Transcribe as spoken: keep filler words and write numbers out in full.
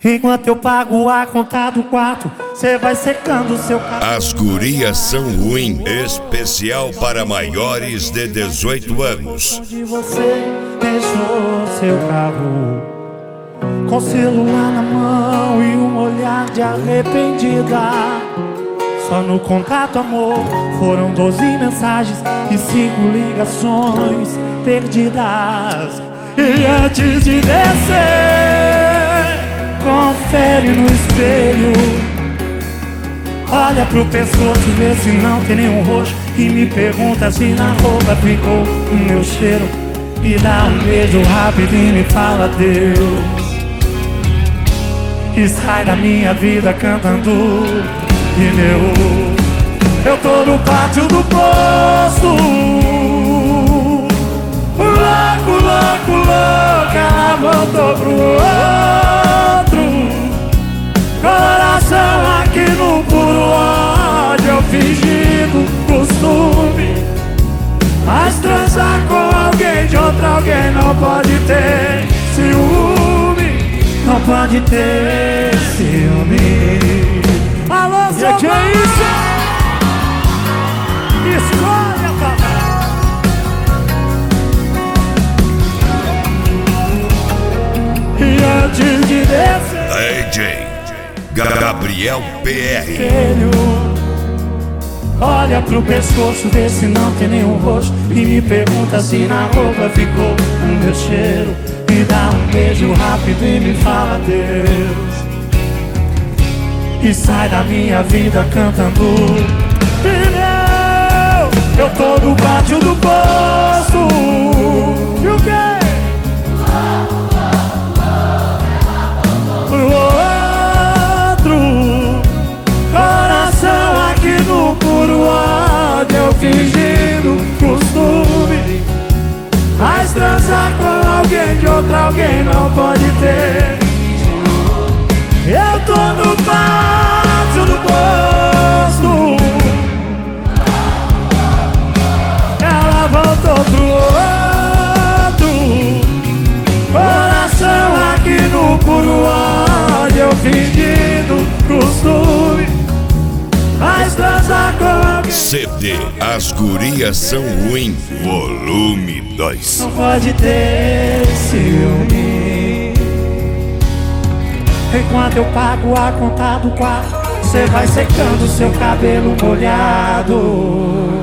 Enquanto eu pago a conta do quarto, cê vai secando seu cabelo. As gurias são ruim, especial para maiores de dezoito anos. Onde você deixou seu carro, com celular na mão e um olhar de arrependida. Só no contato, amor, foram doze mensagens e cinco ligações perdidas. E antes de descer, confere no espelho, olha pro pescoço, vê se não tem nenhum roxo, e me pergunta se na roupa ficou o meu cheiro. E dá um beijo rápido e me fala Deus. E sai da minha vida cantando pneu. Eu tô no pátio do posto, louco, louco, louco. Ela voltou pro outro, coração aqui no puro ódio. Eu fingindo costume, mas transar com alguém de outro alguém não pode ter ciúme, não pode ter ciúme. Alô, seu que é isso? Escolha, papai. E antes de descer, D J Gabriel P R. Olha pro pescoço, vê se não tem nenhum roxo, e me pergunta se na roupa ficou o meu cheiro. Me dá um beijo rápido e me fala Deus. E sai da minha vida cantando pneu. Eu tô no pátio do posto. E o quê? Pro outro, coração aqui no puro ódio. Eu fingindo costume, mas transar com alguém de outro alguém não pode ter. Eu tô no pátio do posto, ela voltou pro outro, coração aqui no puro ódio. Eu fingindo costume, mas transar com alguém. C D As Gurias São Ruim, volume dois. Não pode ter ciúme. Enquanto eu pago a conta do quarto, cê vai secando seu cabelo molhado.